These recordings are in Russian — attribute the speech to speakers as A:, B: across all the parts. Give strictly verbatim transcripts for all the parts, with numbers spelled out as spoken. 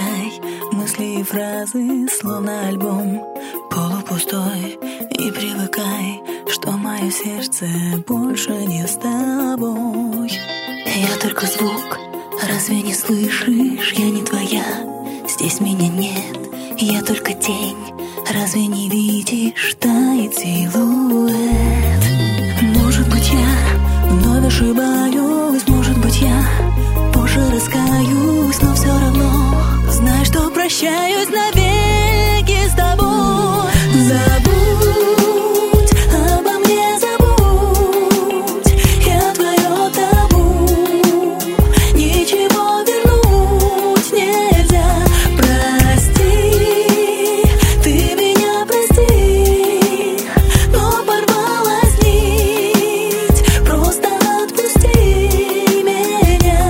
A: читай мысли и фразы, словно альбом полупустой. И привыкай, что мое сердце больше не с тобой. Я только звук, разве не слышишь? Я не твоя, здесь меня нет. Я только тень, разве не видишь? Тает силуэт. Может быть, я вновь ошибаюсь, может быть, я позже раскаюсь, но все равно знай, что прощаюсь навеки с тобой. Забудь обо мне, забудь, я твое табу, ничего вернуть нельзя. Прости, ты меня прости, но порвалась нить, просто отпусти меня.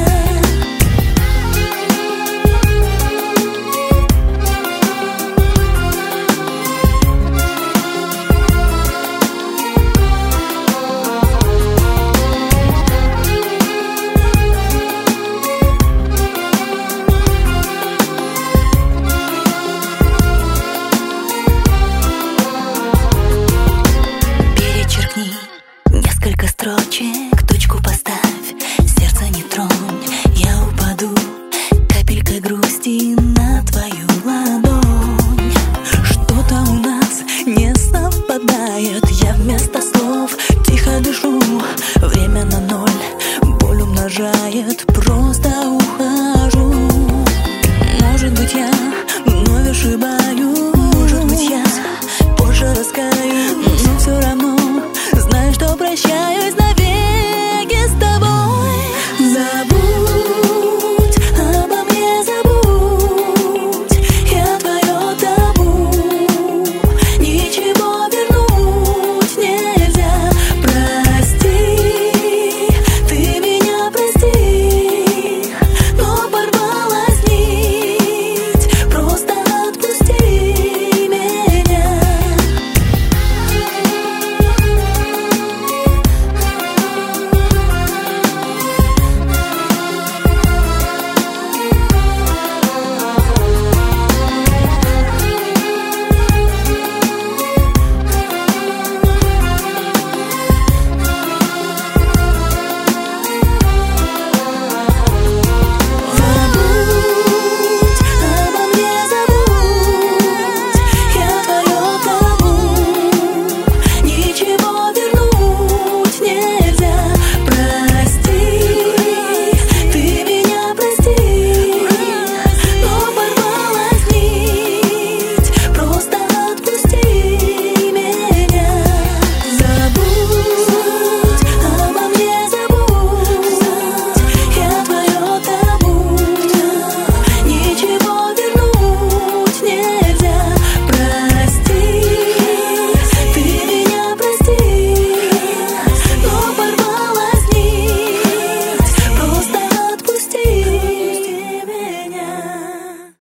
A: Перечеркни несколько строчек, точку поставь, сердце не тронь, я упаду капелькой грусти на твою ладонь. Что-то у нас не совпадает, я вместо слов тихо дышу. Время на ноль, боль умножает, просто ухожу. Может быть, я вновь ошибаюсь, может быть, я позже раскаюсь, но все равно знаю, что прощаю.